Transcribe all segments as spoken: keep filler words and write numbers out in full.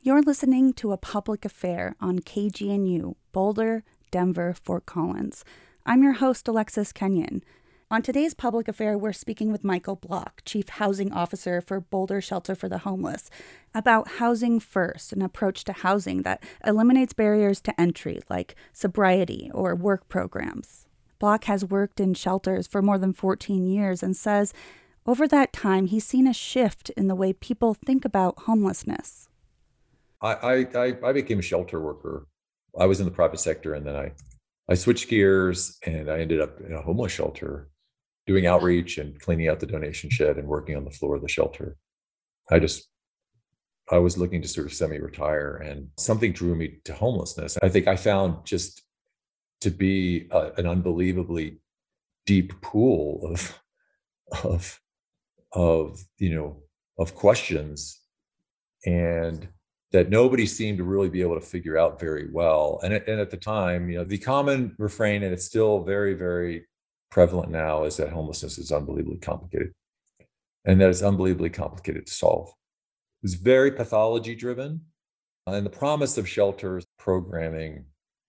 You're listening to A Public Affair on K G N U, Boulder, Denver, Fort Collins. I'm your host, Alexis Kenyon. On today's Public Affair, we're speaking with Michael Block, Chief Housing Officer for Boulder Shelter for the Homeless, about Housing First, an approach to housing that eliminates barriers to entry like sobriety or work programs. Block has worked in shelters for more than fourteen years and says over that time, he's seen a shift in the way people think about homelessness. I, I, I became a shelter worker. I was in the private sector, and then I, I switched gears and I ended up in a homeless shelter doing outreach and cleaning out the donation shed and working on the floor of the shelter. I just, I was looking to sort of semi-retire, and something drew me to homelessness. I think I found just to be a, an unbelievably deep pool of, of, of, you know, of questions, and that nobody seemed to really be able to figure out very well. And at, and at the time, you know, the common refrain, and it's still very, very prevalent now, is that homelessness is unbelievably complicated, and that it's unbelievably complicated to solve. It's very pathology driven. And the promise of shelters programming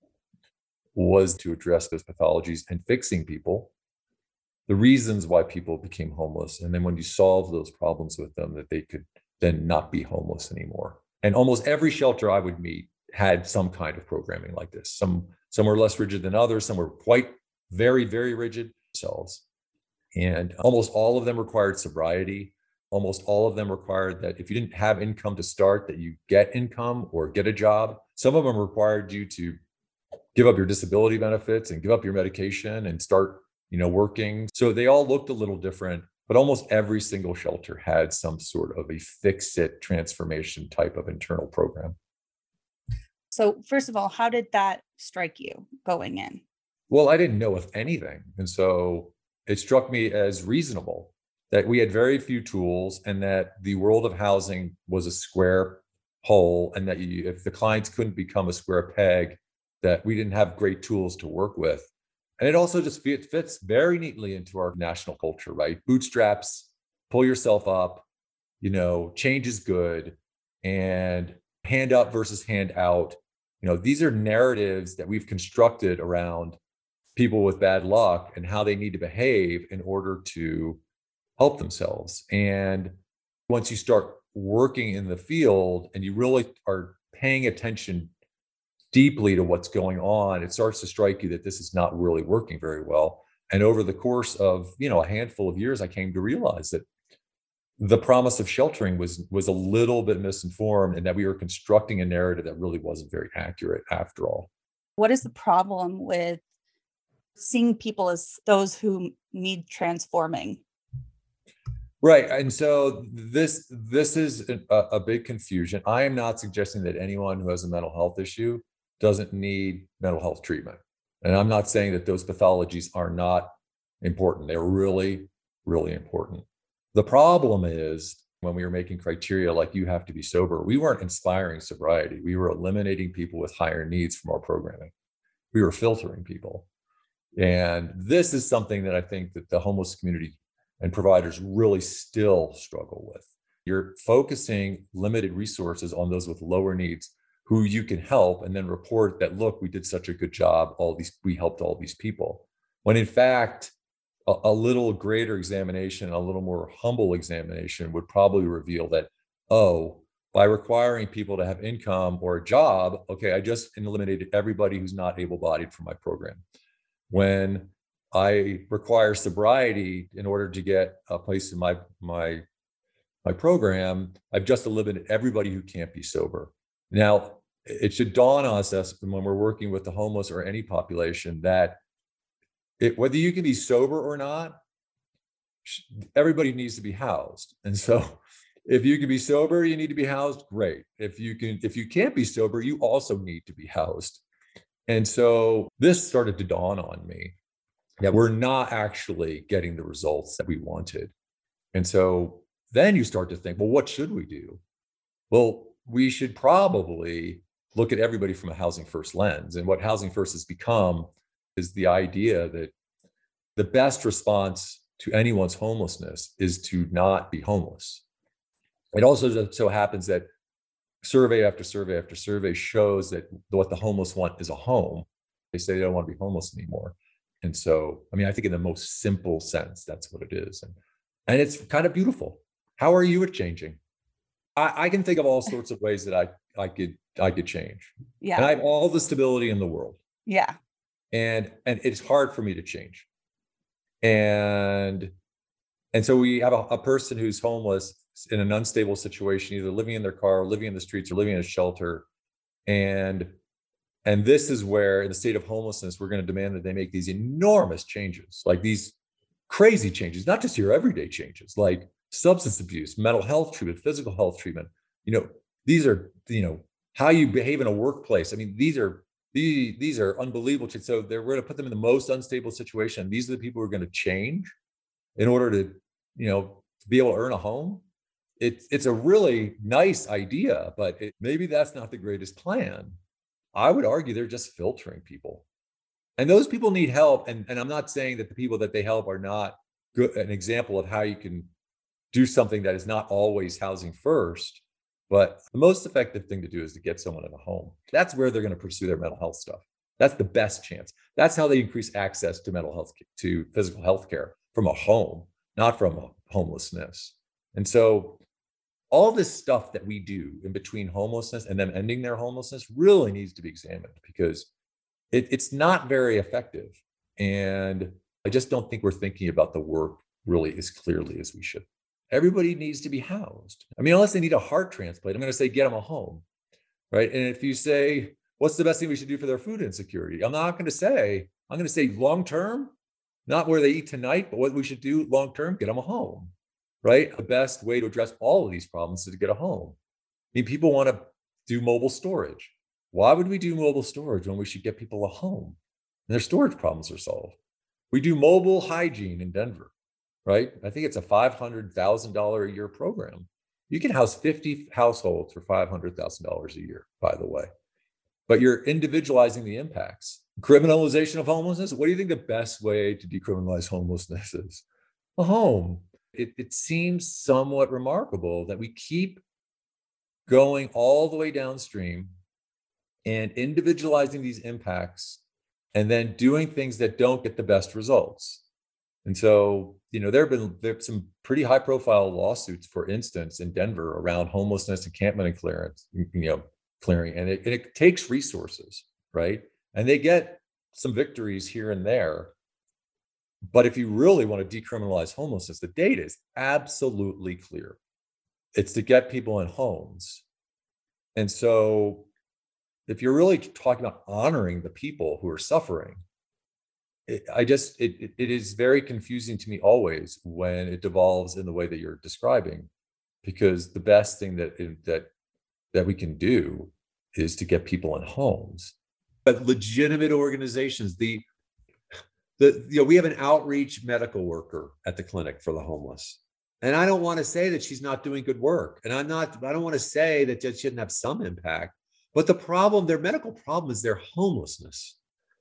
was to address those pathologies and fixing people, the reasons why people became homeless. And then when you solve those problems with them, that they could then not be homeless anymore. And almost every shelter I would meet had some kind of programming like this. Some, some were less rigid than others. Some were quite very, very rigid themselves. And almost all of them required sobriety. Almost all of them required that if you didn't have income to start, that you get income or get a job. Some of them required you to give up your disability benefits and give up your medication and start, you know, working. So they all looked a little different. But almost every single shelter had some sort of a fix-it transformation type of internal program. So first of all, how did that strike you going in? Well, I didn't know of anything. And so it struck me as reasonable that we had very few tools, and that the world of housing was a square hole, and that you, if the clients couldn't become a square peg, that we didn't have great tools to work with. And it also just fits, fits very neatly into our national culture, right? Bootstraps, pull yourself up, you know, change is good, and hand up versus hand out. You know, these are narratives that we've constructed around people with bad luck and how they need to behave in order to help themselves. And once you start working in the field and you really are paying attention deeply to what's going on, it starts to strike you that this is not really working very well. And over the course of, you know, a handful of years, I came to realize that the promise of sheltering was was a little bit misinformed, and that we were constructing a narrative that really wasn't very accurate after all. What is the problem with seeing people as those who need transforming? Right. And so this this is a, a big confusion. I am not suggesting that anyone who has a mental health issue doesn't need mental health treatment. And I'm not saying that those pathologies are not important. They're really, really important. The problem is when we were making criteria like you have to be sober, we weren't inspiring sobriety. We were eliminating people with higher needs from our programming. We were filtering people. And this is something that I think that the homeless community and providers really still struggle with. You're focusing limited resources on those with lower needs who you can help, and then report that, look, we did such a good job, all these, we helped all these people. When in fact, a, a little greater examination, a little more humble examination would probably reveal that, oh, by requiring people to have income or a job, okay, I just eliminated everybody who's not able-bodied from my program. When I require sobriety in order to get a place in my, my, my program, I've just eliminated everybody who can't be sober. Now, it should dawn on us when we're working with the homeless or any population that it, whether you can be sober or not, everybody needs to be housed. And so if you can be sober, you need to be housed, great. If you can, if you can't be sober, you also need to be housed. And so this started to dawn on me that we're not actually getting the results that we wanted. And so then you start to think, well, what should we do? Well, we should probably look at everybody from a housing first lens. And what housing first has become is the idea that the best response to anyone's homelessness is to not be homeless. It also so happens that survey after survey after survey shows that what the homeless want is a home. They say they don't want to be homeless anymore. And so, I mean, I think in the most simple sense, that's what it is. And, and it's kind of beautiful. How are you at changing? I, I can think of all sorts of ways that I, I could, I could change. Yeah. And I have all the stability in the world. Yeah. And, and it's hard for me to change. And, and so we have a, a person who's homeless in an unstable situation, either living in their car, or living in the streets, or living in a shelter. And, and this is where, in the state of homelessness, we're going to demand that they make these enormous changes, like these crazy changes, not just your everyday changes, like substance abuse, mental health treatment, physical health treatment. You know, these are, you know, how you behave in a workplace. I mean, these are, these, these are unbelievable. So they're, we're going to put them in the most unstable situation. These are the people who are going to change in order to, you know, to be able to earn a home. It's it's a really nice idea, but it, maybe that's not the greatest plan. I would argue they're just filtering people. And those people need help. And, and I'm not saying that the people that they help are not good, an example of how you can do something that is not always housing first. But the most effective thing to do is to get someone in a home. That's where they're going to pursue their mental health stuff. That's the best chance. That's how they increase access to mental health, to physical health care from a home, not from homelessness. And so all this stuff that we do in between homelessness and them ending their homelessness really needs to be examined, because it, it's not very effective. And I just don't think we're thinking about the work really as clearly as we should. Everybody needs to be housed. I mean, unless they need a heart transplant, I'm going to say, get them a home, right? And if you say, what's the best thing we should do for their food insecurity? I'm not going to say, I'm going to say long-term, not where they eat tonight, but what we should do long-term, get them a home. Right? The best way to address all of these problems is to get a home. I mean, people want to do mobile storage. Why would we do mobile storage when we should get people a home and their storage problems are solved? We do mobile hygiene in Denver, right? I think it's a five hundred thousand dollars a year program. You can house fifty households for five hundred thousand dollars a year, by the way. But you're individualizing the impacts. Criminalization of homelessness. What do you think the best way to decriminalize homelessness is? A home. It, it seems somewhat remarkable that we keep going all the way downstream and individualizing these impacts and then doing things that don't get the best results. And so, you know, there have been there have some pretty high profile lawsuits, for instance, in Denver around homelessness, encampment and clearance, you know, clearing, and it, and it takes resources, right? And they get some victories here and there. But if you really want to decriminalize homelessness, the data is absolutely clear. It's to get people in homes. And so if you're really talking about honoring the people who are suffering, it, I just, it, it, it is very confusing to me always when it devolves in the way that you're describing, because the best thing that, that, that we can do is to get people in homes. But legitimate organizations, the The, you know, we have an outreach medical worker at the clinic for the homeless. And I don't want to say that she's not doing good work. And I'm not, I don't want to say that she shouldn't have some impact. But the problem, their medical problem is their homelessness.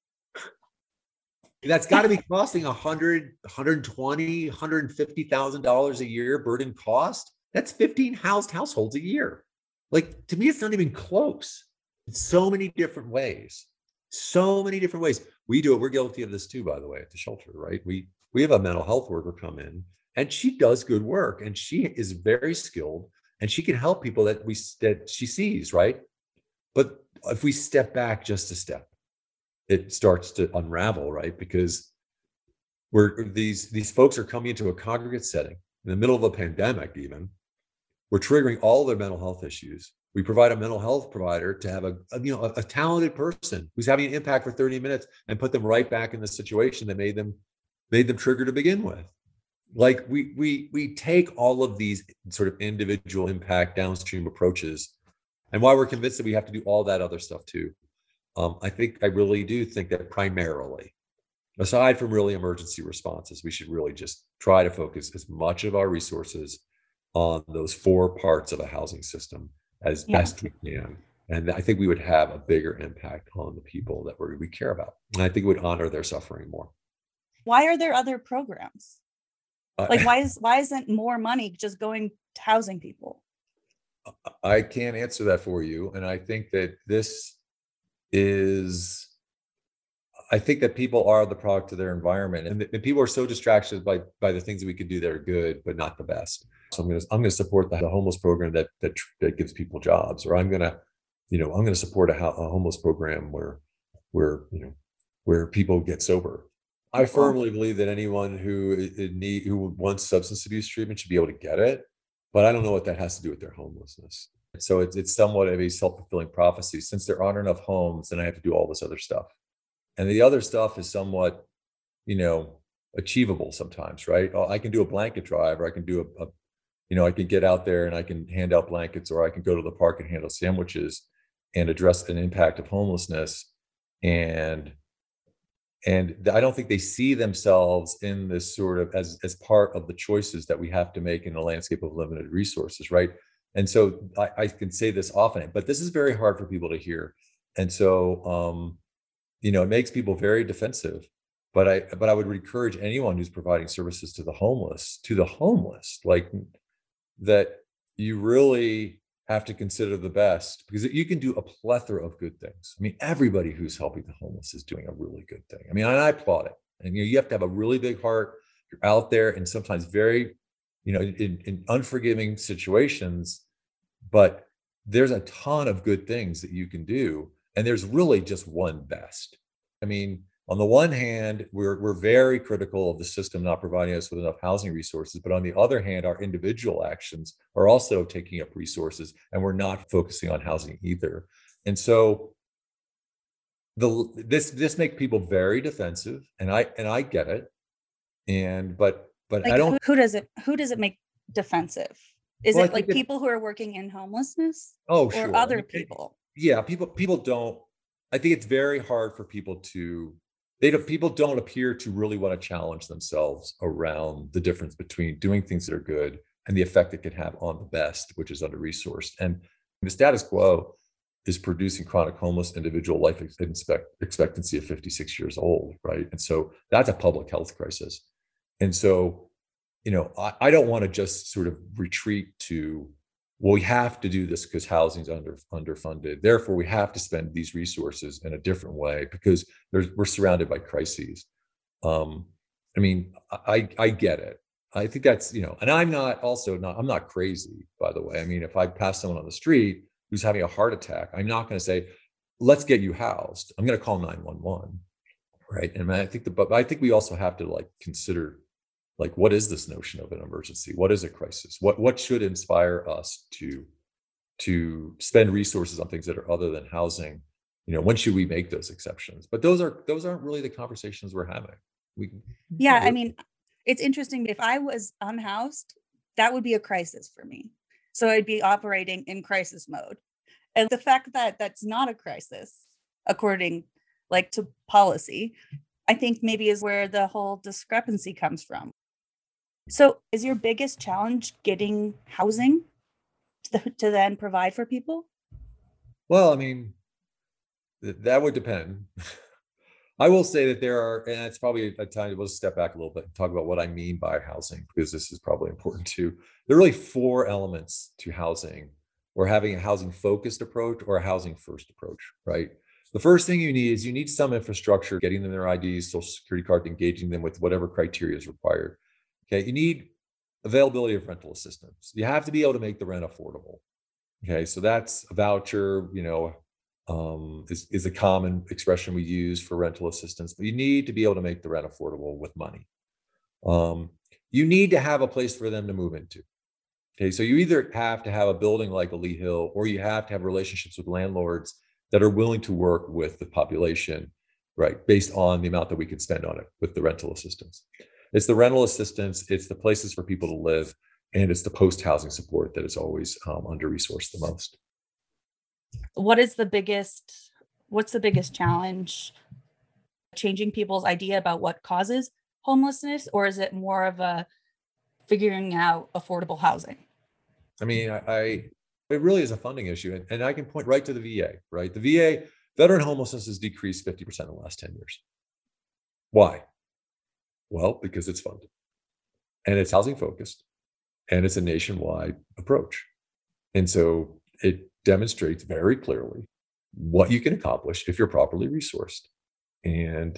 That's got to be costing one hundred, one hundred twenty, one hundred fifty thousand dollars a year burden cost. That's fifteen housed households a year. Like, to me, it's not even close. In so many different ways. So many different ways. We do it. We're guilty of this too, by the way, at the shelter, right? We we have a mental health worker come in, and she does good work, and she is very skilled, and she can help people that we that she sees, right? But if we step back just a step, it starts to unravel, right? Because we're these these folks are coming into a congregate setting in the middle of a pandemic, even. We're triggering all their mental health issues. We provide a mental health provider to have a, a you know a, a talented person who's having an impact for thirty minutes and put them right back in the situation that made them made them trigger to begin with. Like we we we take all of these sort of individual impact downstream approaches, and why we're convinced that we have to do all that other stuff too. Um, I think I really do think that primarily, aside from really emergency responses, we should really just try to focus as much of our resources on those four parts of a housing system as yeah. best we can. And I think we would have a bigger impact on the people that we we care about. And I think it would honor their suffering more. Why are there other programs? Uh, like, why is why isn't more money just going to housing people? I can't answer that for you. And I think that this is, I think that people are the product of their environment, and, and people are so distracted by by the things that we could do that are good, but not the best. So I'm going to I'm going to support the, the homeless program that that that gives people jobs, or I'm going to, you know, I'm going to support a, a homeless program where where you know where people get sober. I firmly believe that anyone who i- i- need who wants substance abuse treatment should be able to get it, but I don't know what that has to do with their homelessness. So it's it's somewhat of a self-fulfilling prophecy. Since there aren't enough homes, then I have to do all this other stuff. And the other stuff is somewhat, you know, achievable sometimes, right? Oh, I can do a blanket drive, or I can do a, a, you know, I can get out there and I can hand out blankets, or I can go to the park and handle sandwiches and address an impact of homelessness. And and I don't think they see themselves in this sort of as as part of the choices that we have to make in a landscape of limited resources, right? And so I, I can say this often, but this is very hard for people to hear. And so um, you know, it makes people very defensive. But I but I would encourage anyone who's providing services to the homeless, to the homeless, like that you really have to consider the best, because you can do a plethora of good things. I mean, everybody who's helping the homeless is doing a really good thing. I mean, and I applaud it. And you know, you have to have a really big heart. You're out there and sometimes very, you know, in, in unforgiving situations, but there's a ton of good things that you can do. And there's really just one best. I mean, on the one hand, we're we're very critical of the system not providing us with enough housing resources, but on the other hand, our individual actions are also taking up resources, and we're not focusing on housing either. And so the this this makes people very defensive, and I and I get it. And but but I Like who, don't. who does it who does it make defensive? Is Well, I it think like it. people who are working in homelessness Oh, or sure. I other mean, it, people? yeah, people people don't. I think it's very hard for people to. They don't. People don't appear to really want to challenge themselves around the difference between doing things that are good and the effect it can have on the best, which is under resourced. And the status quo is producing chronic homeless individual life expect, expectancy of fifty-six years old, right? And so that's a public health crisis. And so, you know, I, I don't want to just sort of retreat to, well, we have to do this because housing's under underfunded. Therefore, we have to spend these resources in a different way because there's, we're surrounded by crises. Um, I mean, I I get it. I think that's, you know, and I'm not also not, I'm not crazy, by the way. I mean, if I pass someone on the street who's having a heart attack, I'm not going to say, let's get you housed. I'm going to call nine one one. Right. And I think the, but I think we also have to like consider, like, what is this notion of an emergency? What is a crisis? What what should inspire us to to spend resources on things that are other than housing? You know, when should we make those exceptions? But those are those aren't really the conversations we're having. We Yeah, not I really. mean, it's interesting. If I was unhoused, that would be a crisis for me. So I'd be operating in crisis mode. And the fact that that's not a crisis, according like to policy, I think maybe is where the whole discrepancy comes from. So is your biggest challenge getting housing to, to then provide for people? Well, I mean, th- that would depend. I will say that there are, and it's probably a time we'll step back a little bit and talk about what I mean by housing, because this is probably important too. There are really four elements to housing. We're having a housing focused approach or a housing first approach, right? The first thing you need is you need some infrastructure, getting them their I Ds, social security card, engaging them with whatever criteria is required. Okay, you need availability of rental assistance. You have to be able to make the rent affordable. Okay, so that's a voucher, you know, um, is, is a common expression we use for rental assistance, but you need to be able to make the rent affordable with money. Um, you need to have a place for them to move into. Okay, so you either have to have a building like a Lee Hill, or you have to have relationships with landlords that are willing to work with the population, right, based on the amount that we can spend on it with the rental assistance. It's the rental assistance, it's the places for people to live, and it's the post-housing support that is always um, under-resourced the most. What is the biggest what's the biggest challenge? Changing people's idea about what causes homelessness, or is it more of a figuring out affordable housing? I mean, I, I it really is a funding issue, and, and I can point right to the V A, right? The V A, veteran homelessness has decreased fifty percent in the last ten years. Why? Well, because it's funded and it's housing focused and it's a nationwide approach. And so it demonstrates very clearly what you can accomplish if you're properly resourced. And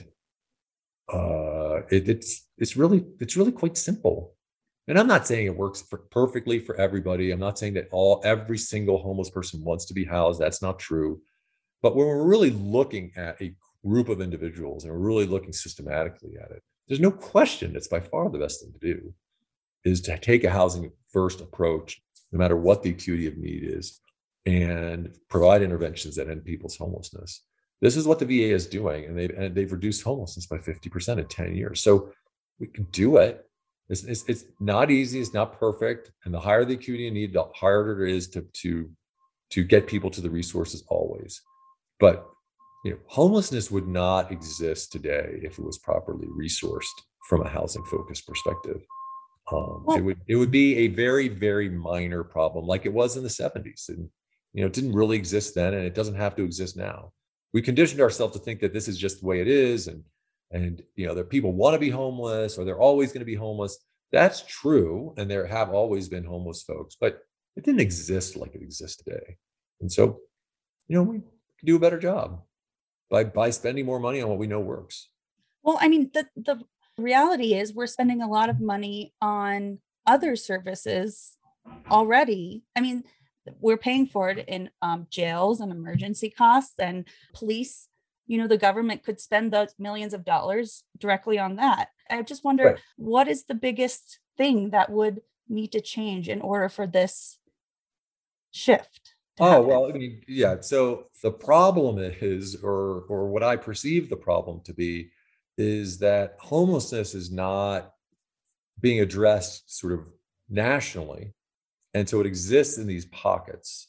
uh, it, it's it's really it's really quite simple. And I'm not saying it works for perfectly for everybody. I'm not saying that all every single homeless person wants to be housed. That's not true. But when we're really looking at a group of individuals and we're really looking systematically at it, there's no question it's by far the best thing to do is to take a housing first approach, no matter what the acuity of need is, and provide interventions that end people's homelessness. This is what the V A is doing, and they've, and they've reduced homelessness by fifty percent in ten years. So we can do it. It's, it's, it's not easy, it's not perfect. And the higher the acuity of need, the harder it is to, to, to get people to the resources always. But you know, homelessness would not exist today if it was properly resourced from a housing focused perspective. Um, Well, it would it would be a very, very minor problem, like it was in the seventies. And you know, it didn't really exist then, and it doesn't have to exist now. We conditioned ourselves to think that this is just the way it is, and and you know, that people want to be homeless or they're always going to be homeless. That's true, and there have always been homeless folks, but it didn't exist like it exists today. And so, you know, we can do a better job by by spending more money on what we know works. well, I mean, the the reality is we're spending a lot of money on other services already. I mean, we're paying for it in um, jails and emergency costs and police. You know, the government could spend those millions of dollars directly on that. I just wonder Right. what is the biggest thing that would need to change in order for this shift to Oh, happen? well, I mean, yeah. So the problem is, or or what I perceive the problem to be, is that homelessness is not being addressed sort of nationally. And so it exists in these pockets.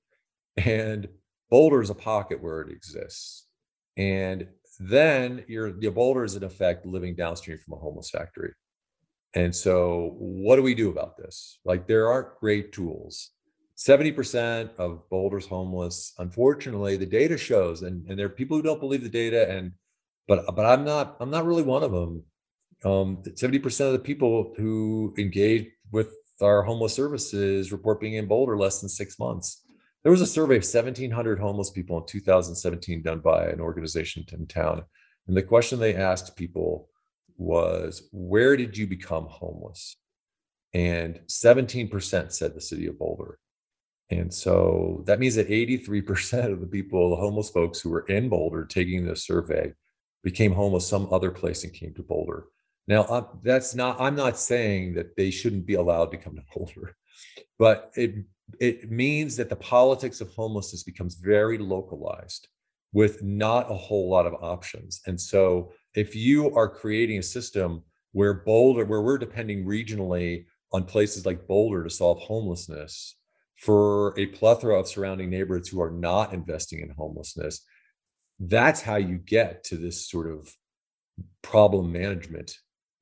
And Boulder is a pocket where it exists. And then you're the Boulder is in effect living downstream from a homeless factory. And so what do we do about this? Like there aren't great tools. seventy percent of Boulder's homeless. Unfortunately, the data shows, and, and there are people who don't believe the data, and but but I'm not I'm not really one of them. Um, seventy percent of the people who engage with our homeless services report being in Boulder less than six months. There was a survey of seventeen hundred homeless people in two thousand seventeen done by an organization in town. And the question they asked people was, where did you become homeless? And seventeen percent said the city of Boulder. And so that means that eighty-three percent of the people, the homeless folks who were in Boulder taking this survey, became homeless some other place and came to Boulder. Now, uh, that's not, I'm not saying that they shouldn't be allowed to come to Boulder, but it it means that the politics of homelessness becomes very localized with not a whole lot of options. And so if you are creating a system where Boulder, where we're depending regionally on places like Boulder to solve homelessness for a plethora of surrounding neighborhoods who are not investing in homelessness, that's how you get to this sort of problem management,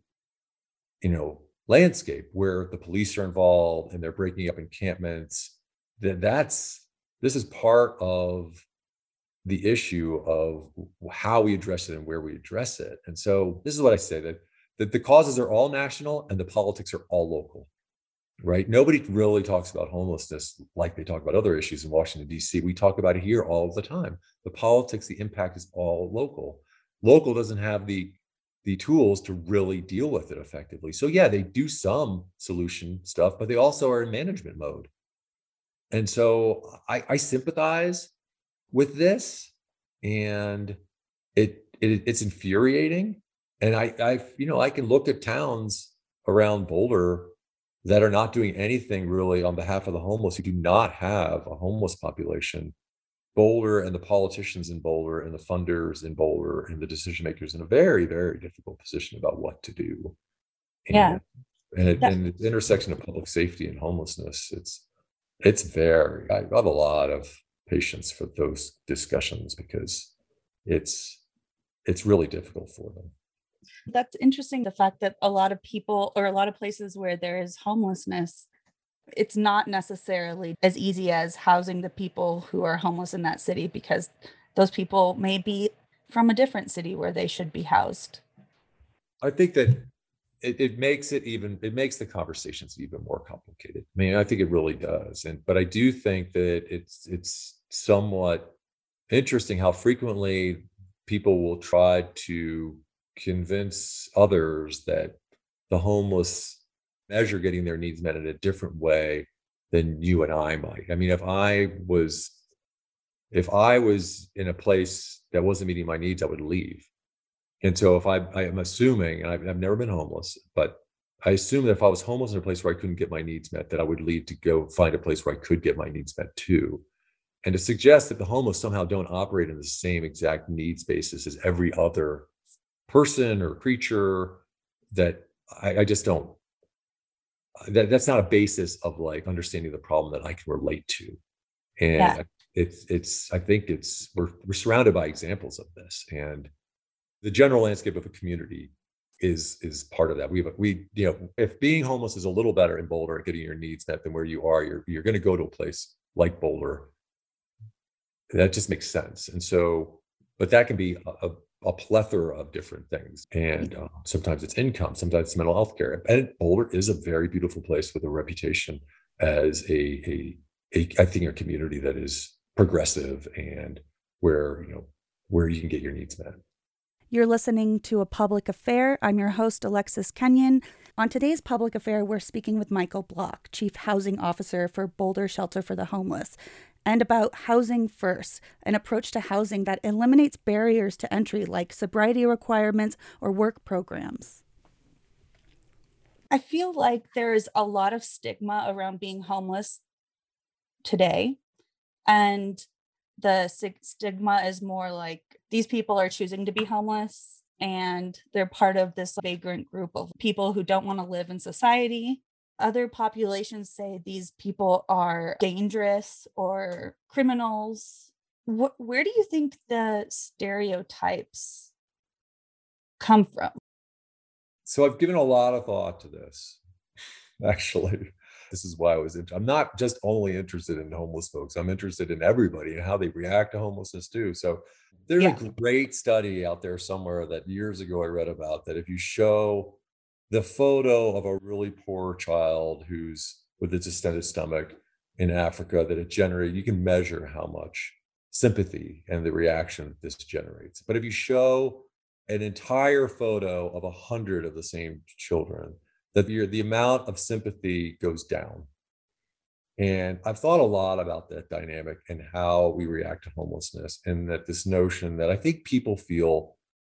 you know, landscape where the police are involved and they're breaking up encampments. That that's this is part of the issue of how we address it and where we address it. And so this is what I say, that that the causes are all national and the politics are all local. Right? Nobody really talks about homelessness like they talk about other issues in Washington, D C. We talk about it here all the time. The politics, the impact is all local. Local doesn't have the the tools to really deal with it effectively. So yeah, they do some solution stuff, but they also are in management mode. And so I, I sympathize with this, and it, it it's infuriating. And I I you know I can look at towns around Boulder that are not doing anything really on behalf of the homeless, who do not have a homeless population. Boulder and the politicians in Boulder and the funders in Boulder and the decision makers in a very, very difficult position about what to do. Yeah. And and, it, That, and the intersection of public safety and homelessness, it's it's very, I have a lot of patience for those discussions because it's it's really difficult for them. that's interesting. The fact that a lot of people or a lot of places where there is homelessness, it's not necessarily as easy as housing the people who are homeless in that city because those people may be from a different city where they should be housed. I think that it, it makes it even, it makes the conversations even more complicated. I mean, I think it really does. And, but I do think that it's, it's somewhat interesting how frequently people will try to convince others that the homeless measure getting their needs met in a different way than you and I might. I mean, if I was if I was in a place that wasn't meeting my needs, I would leave. And so if I I am assuming, and I've, I've never been homeless, but I assume that if I was homeless in a place where I couldn't get my needs met, that I would leave to go find a place where I could get my needs met too. And to suggest that the homeless somehow don't operate in the same exact needs basis as every other person or creature, that I, I just don't, that, that's not a basis of like understanding the problem that I can relate to. Yeah. And it's, it's, I think it's, we're, we're surrounded by examples of this, and the general landscape of a community is, is part of that. We have, we, you know, if being homeless is a little better in Boulder at getting your needs met than where you are, you're, you're going to go to a place like Boulder. That just makes sense. And so, but that can be a, a a plethora of different things. And uh, sometimes it's income, sometimes it's mental health care. And Boulder is a very beautiful place with a reputation as a, a, a I think a community that is progressive and where, you know, where you can get your needs met. You're listening to A Public Affair. I'm your host, Alexis Kenyon. On today's Public Affair, we're speaking with Michael Block, Chief Housing Officer for Boulder Shelter for the Homeless, and about Housing First, an approach to housing that eliminates barriers to entry like sobriety requirements or work programs. I feel like there's a lot of stigma around being homeless today, and the stigma is more like these people are choosing to be homeless and they're part of this vagrant group of people who don't want to live in society. Other populations say these people are dangerous or criminals. Wh- where do you think the stereotypes come from? So I've given a lot of thought to this, actually. This is why I was interested. I'm not just only interested in homeless folks. I'm interested in everybody and how they react to homelessness too. So there's yeah. a great study out there somewhere that years ago I read about, that if you show the photo of a really poor child who's with a distended stomach in Africa, that it generates, you can measure how much sympathy and the reaction this generates. But if you show an entire photo of a hundred of the same children, that the, the amount of sympathy goes down. And I've thought a lot about that dynamic and how we react to homelessness, and that this notion that I think people feel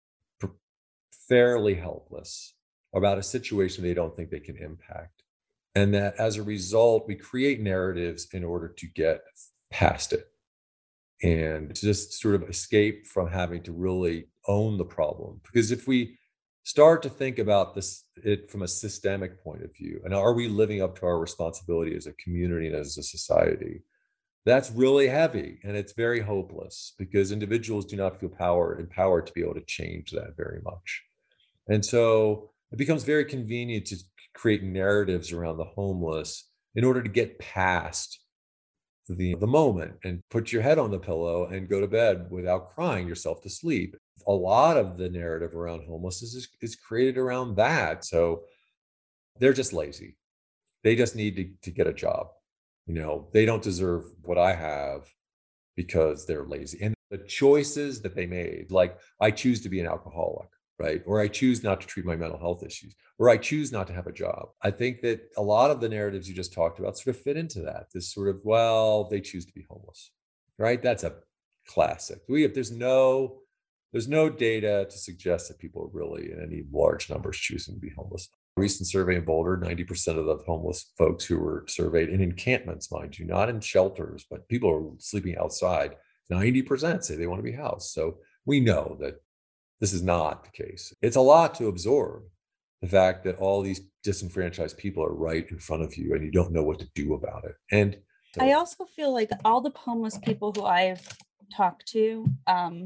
fairly helpless about a situation they don't think they can impact. And that as a result, we create narratives in order to get past it and to just sort of escape from having to really own the problem. Because if we start to think about this it from a systemic point of view, and are we living up to our responsibility as a community and as a society, that's really heavy, and it's very hopeless because individuals do not feel power empowered to be able to change that very much. And so it becomes very convenient to create narratives around the homeless in order to get past the, the moment and put your head on the pillow and go to bed without crying yourself to sleep. A lot of the narrative around homelessness is, is created around that. So they're just lazy. They just need to, to get a job. You know, they don't deserve what I have because they're lazy. And the choices that they made, like I choose to be an alcoholic, right? Or I choose not to treat my mental health issues, or I choose not to have a job. I think that a lot of the narratives you just talked about sort of fit into that. This sort of, well, they choose to be homeless, right? That's a classic. We have, there's no, there's no data to suggest that people are really in any large numbers choosing to be homeless. A recent survey in Boulder, ninety percent of the homeless folks who were surveyed in encampments, mind you, not in shelters, but people are sleeping outside, ninety percent say they want to be housed. So we know that this is not the case. It's a lot to absorb, the fact that all these disenfranchised people are right in front of you and you don't know what to do about it. And so, I also feel like all the homeless people who I've talked to um,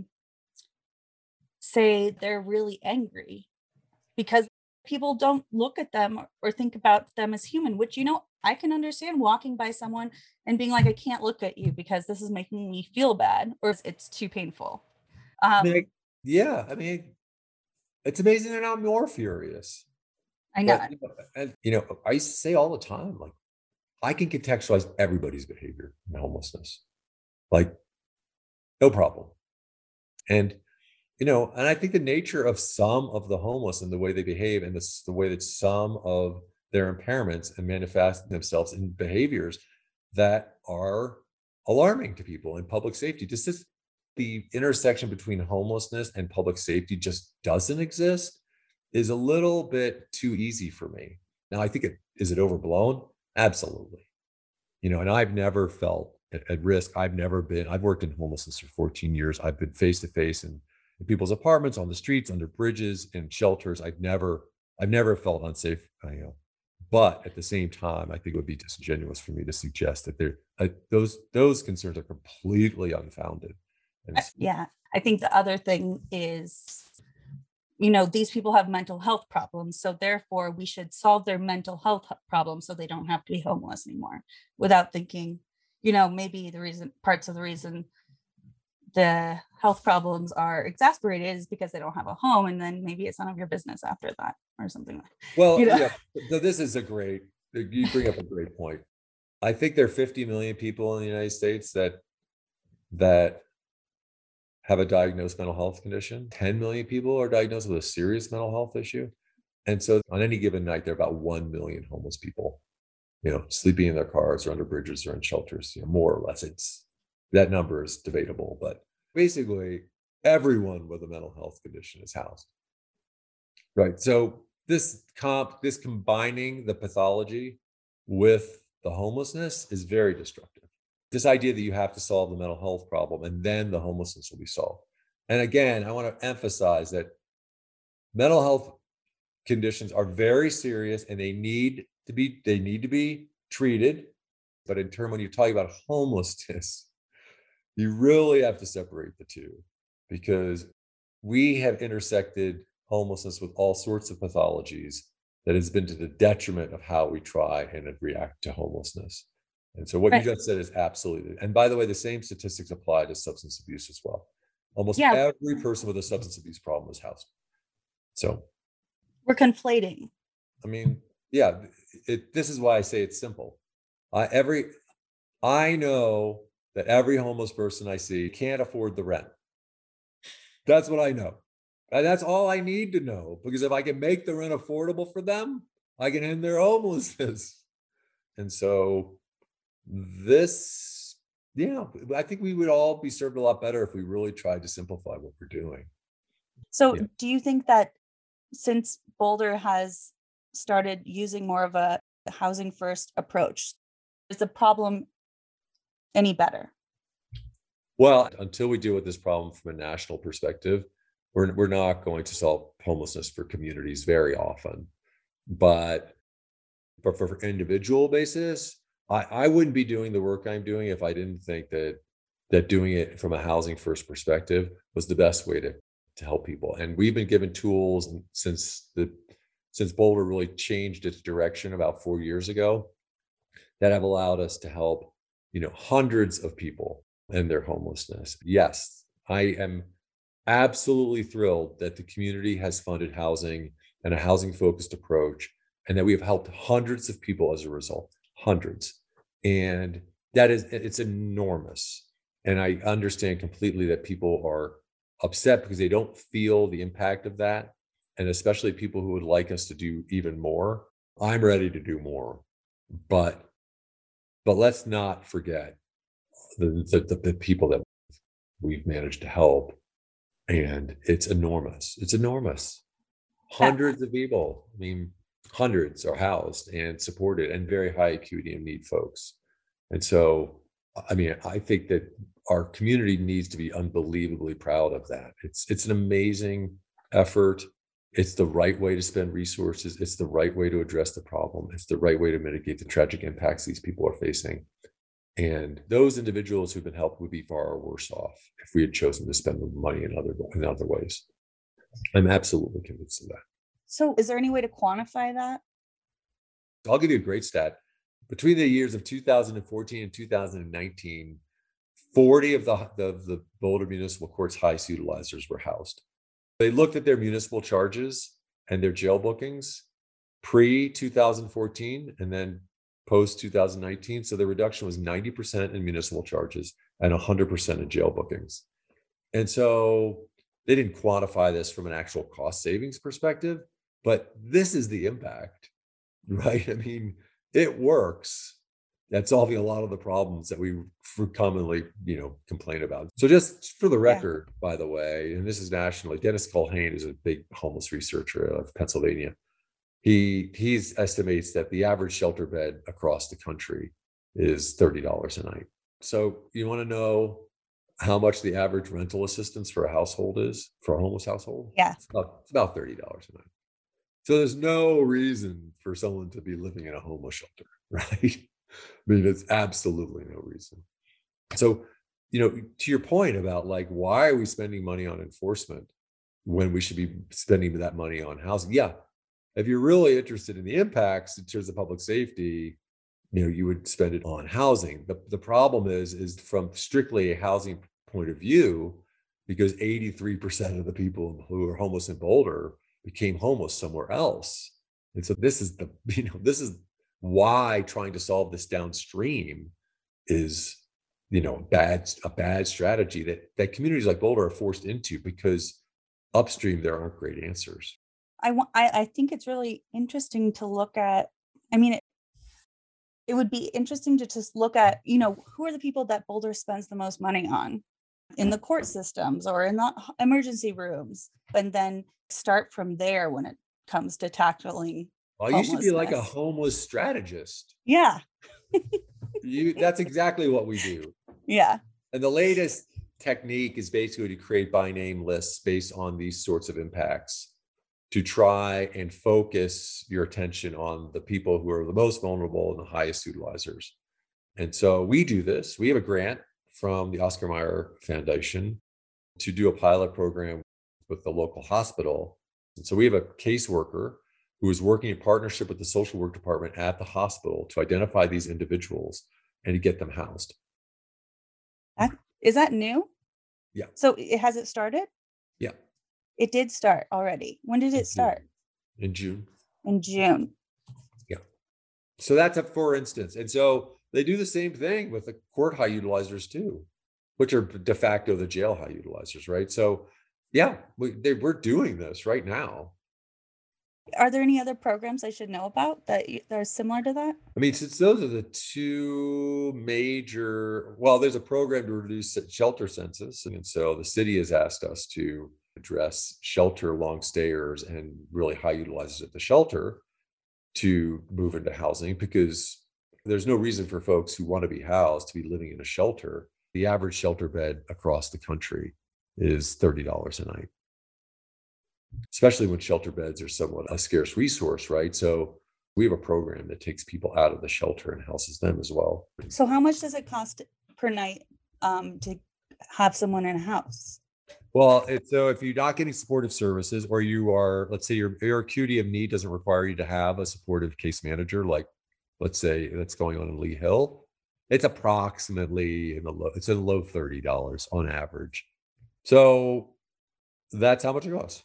say they're really angry because people don't look at them or think about them as human, which, you know, I can understand walking by someone and being like, I can't look at you because this is making me feel bad or it's too painful. Um, I mean, yeah, I mean, it's amazing they're not more furious. I know. But, you know, and, you know, I used to say all the time, like, I can contextualize everybody's behavior in homelessness, like, no problem. And, you know, and I think the nature of some of the homeless and the way they behave and this, the way that some of their impairments and manifest themselves in behaviors that are alarming to people in public safety. Just this, the intersection between homelessness and public safety just doesn't exist is a little bit too easy for me. Now, I think it is it overblown? Absolutely. You know, and I've never felt at, at risk. I've never been, I've worked in homelessness for fourteen years. I've been face to face in in people's apartments, on the streets, under bridges, in shelters. I've never, I've never felt unsafe. uh, You know, but at the same time, I think it would be disingenuous for me to suggest that there uh, those those concerns are completely unfounded. And Uh, Yeah. I think the other thing is, you know, these people have mental health problems. So therefore, we should solve their mental health h- problems so they don't have to be homeless anymore without thinking, you know, maybe the reason, parts of the reason the health problems are exasperated is because they don't have a home. And then maybe it's none of your business after that or something like, you well, know. yeah, so this is a great, you bring up a great point. I think there are fifty million people in the United States that that have a diagnosed mental health condition. ten million people are diagnosed with a serious mental health issue. And so on any given night, there are about one million homeless people, you know, sleeping in their cars or under bridges or in shelters, you know, more or less. It's that number is debatable, but basically everyone with a mental health condition is housed. Right. So this comp, this combining the pathology with the homelessness is very destructive. This idea that you have to solve the mental health problem and then the homelessness will be solved. And again, I want to emphasize that mental health conditions are very serious and they need to be they need to be treated. But in turn, when you're talking about homelessness, you really have to separate the two because we have intersected homelessness with all sorts of pathologies that has been to the detriment of how we try and react to homelessness. And so what you Right. just said is absolutely. And by the way, the same statistics apply to substance abuse as well. Almost Yeah. every person with a substance abuse problem is housed. So, We're conflating. I mean, yeah, it, this is why I say it's simple. I every I know that every homeless person I see can't afford the rent. That's what I know. And that's all I need to know because if I can make the rent affordable for them, I can end their homelessness. And so this, yeah, I think we would all be served a lot better if we really tried to simplify what we're doing. So Yeah. do you think that since Boulder has started using more of a housing first approach, is the problem any better? Well, until we deal with this problem from a national perspective, we're, we're not going to solve homelessness for communities very often. But but for individual basis, I, I wouldn't be doing the work I'm doing if I didn't think that that doing it from a housing first perspective was the best way to to help people. And we've been given tools and since the since Boulder really changed its direction about four years ago that have allowed us to help, you know, hundreds of people in their homelessness. Yes, I am absolutely thrilled that the community has funded housing and a housing focused approach and that we have helped hundreds of people as a result, hundreds. And that is, it's enormous. And I understand completely that people are upset because they don't feel the impact of that. And especially people who would like us to do even more. I'm ready to do more, but but let's not forget the, the, the people that we've managed to help. And it's enormous. It's enormous. Yeah. Hundreds of people, I mean, hundreds are housed and supported and very high acuity and need folks. And so, I mean, I think that our community needs to be unbelievably proud of that. It's it's an amazing effort. It's the right way to spend resources. It's the right way to address the problem. It's the right way to mitigate the tragic impacts these people are facing. And those individuals who've been helped would be far worse off if we had chosen to spend the money in other in other ways. I'm absolutely convinced of that. So is there any way to quantify that? I'll give you a great stat. Between the years of two thousand fourteen and two thousand nineteen, forty of the, the, the Boulder Municipal Court's highest utilizers were housed. They looked at their municipal charges and their jail bookings pre two thousand fourteen and then post two thousand nineteen. So the reduction was ninety percent in municipal charges and one hundred percent in jail bookings. And so they didn't quantify this from an actual cost savings perspective, but this is the impact, right? I mean, it works at solving a lot of the problems that we commonly, you know, complain about. So just for the record, yeah. By the way, and this is nationally, Dennis Culhane is a big homeless researcher of Pennsylvania. He he's estimates that the average shelter bed across the country is thirty dollars a night. So you want to know how much the average rental assistance for a household is, for a homeless household? Yeah. It's about, it's about thirty dollars a night. So there's no reason for someone to be living in a homeless shelter, right? I mean, it's absolutely no reason. So, you know, to your point about like, why are we spending money on enforcement when we should be spending that money on housing? Yeah. If you're really interested in the impacts in terms of public safety, you know, you would spend it on housing. The, the problem is, is from strictly a housing point of view, because eighty-three percent of the people who are homeless in Boulder became homeless somewhere else. And so this is the, you know, this is why trying to solve this downstream is, you know, bad, a bad strategy that, that communities like Boulder are forced into, because upstream there aren't great answers. I want, I, I think it's really interesting to look at, I mean, it, it would be interesting to just look at, you know, who are the people that Boulder spends the most money on in the court systems or in the emergency rooms, and then start from there when it comes to tackling. Well, you should be like a homeless strategist. Yeah. you that's exactly what we do. Yeah. And the latest technique is basically to create by name lists based on these sorts of impacts, to try and focus your attention on the people who are the most vulnerable and the highest utilizers. And so we do this. We have a grant from the Oscar Mayer Foundation to do a pilot program with the local hospital. And so we have a caseworker who is working in partnership with the social work department at the hospital to identify these individuals and to get them housed. That, is that new? Yeah. So it has it started? Yeah. It did start already. When did it start? In June. In June. Yeah. So that's a for instance. And so they do the same thing with the court high utilizers too, which are de facto the jail high utilizers, right? So yeah, we, they, we're doing this right now. Are there any other programs I should know about that, that are similar to that? I mean, since those are the two major, well, there's a program to reduce shelter census. And so the city has asked us to address shelter long stayers and really high utilizers at the shelter to move into housing, because there's no reason for folks who want to be housed to be living in a shelter. The average shelter bed across the country is thirty dollars a night, especially when shelter beds are somewhat a scarce resource, right? So we have a program that takes people out of the shelter and houses them as well. So how much does it cost per night um, to have someone in a house? Well, it's, so if you're not getting supportive services, or you are, let's say your, your acuity of need doesn't require you to have a supportive case manager, like let's say that's going on in Lee Hill, it's approximately in the low, it's in the low thirty dollars on average. So that's how much it costs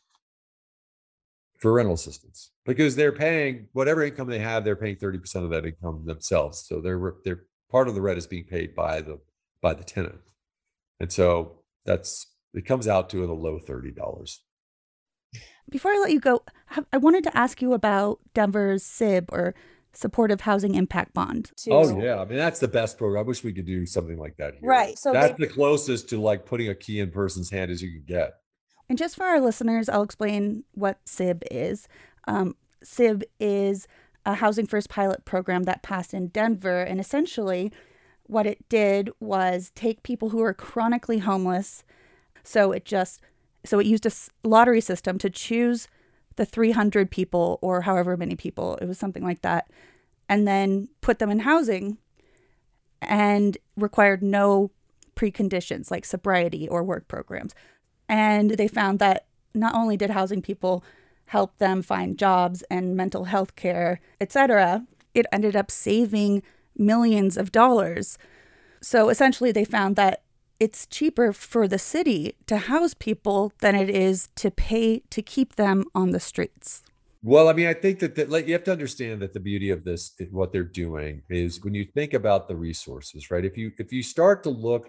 for rental assistance, because they're paying whatever income they have, they're paying thirty percent of that income themselves. So they're, they're part of the rent is being paid by the, by the tenant. And so that's, it comes out to in the low thirty dollars. Before I let you go, I wanted to ask you about Denver's S I B, or Supportive Housing Impact Bond. Too. Oh yeah, I mean that's the best program. I wish we could do something like that here. Right. So that's they, the closest to like putting a key in person's hand as you can get. And just for our listeners, I'll explain what S I B is. Um, S I B is a Housing First pilot program that passed in Denver, and essentially what it did was take people who are chronically homeless. So it just, so it used a lottery system to choose the three hundred people, or however many people, it was something like that, and then put them in housing, and required no preconditions like sobriety or work programs. And they found that not only did housing people help them find jobs and mental health care, et cetera, it ended up saving millions of dollars. So essentially they found that it's cheaper for the city to house people than it is to pay to keep them on the streets. Well, I mean, I think that, that like you have to understand that the beauty of this, what they're doing is when you think about the resources, right? If you if you start to look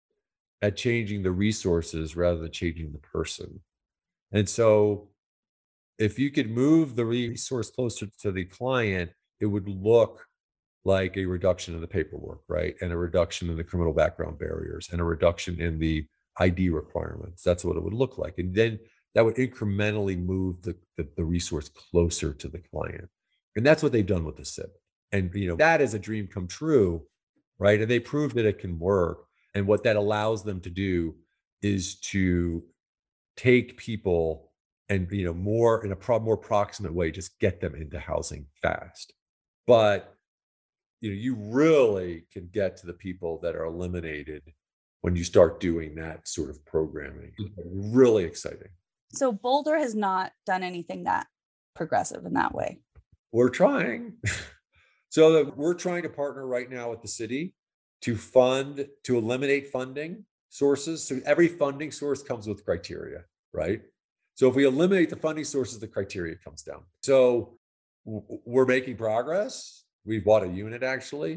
at changing the resources rather than changing the person, and so if you could move the resource closer to the client, it would look like a reduction in the paperwork, right? And a reduction in the criminal background barriers and a reduction in the I D requirements. That's what it would look like. And then that would incrementally move the, the, the resource closer to the client. And that's what they've done with the S I B. And you know, that is a dream come true, right? And they proved that it can work. And what that allows them to do is to take people and you know more in a pro- more proximate way, just get them into housing fast. But you know, you really can get to the people that are eliminated when you start doing that sort of programming. Really exciting. So Boulder has not done anything that progressive in that way. We're trying. So that we're trying to partner right now with the city to fund, to eliminate funding sources. So every funding source comes with criteria, right? So if we eliminate the funding sources, the criteria comes down. So w- we're making progress. We've bought a unit actually,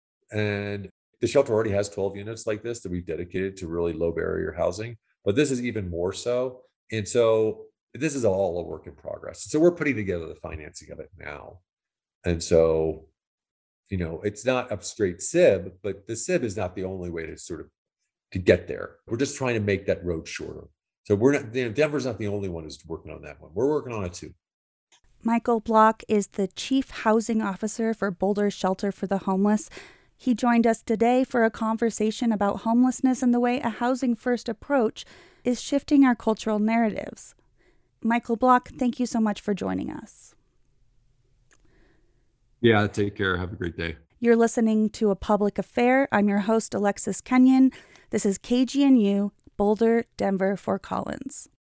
and the shelter already has twelve units like this that we've dedicated to really low barrier housing, but this is even more so. And so this is all a work in progress. So we're putting together the financing of it now. And so, you know, it's not a straight S I B, but the S I B is not the only way to sort of to get there. We're just trying to make that road shorter. So we're not, you know, Denver's not the only one who's working on that one. We're working on it too. Michael Block is the Chief Housing Officer for Boulder Shelter for the Homeless. He joined us today for a conversation about homelessness and the way a housing-first approach is shifting our cultural narratives. Michael Block, thank you so much for joining us. Yeah, take care. Have a great day. You're listening to A Public Affair. I'm your host, Alexis Kenyon. This is K G N U, Boulder, Denver, Fort Collins.